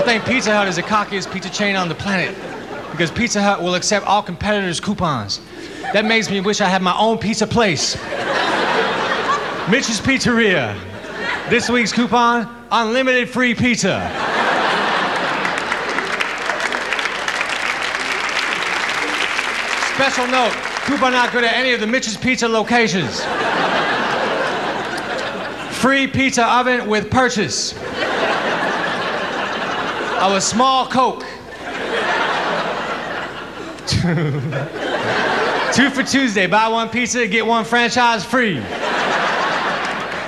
I think Pizza Hut is the cockiest pizza chain on the planet because Pizza Hut will accept all competitors' coupons. That makes me wish I had my own pizza place. Mitch's Pizzeria. This week's coupon, unlimited free pizza. Special note, coupon not good at any of the Mitch's Pizza locations. Free pizza oven with purchase of a small Coke. 2 for Tuesday, buy one pizza, get one franchise free.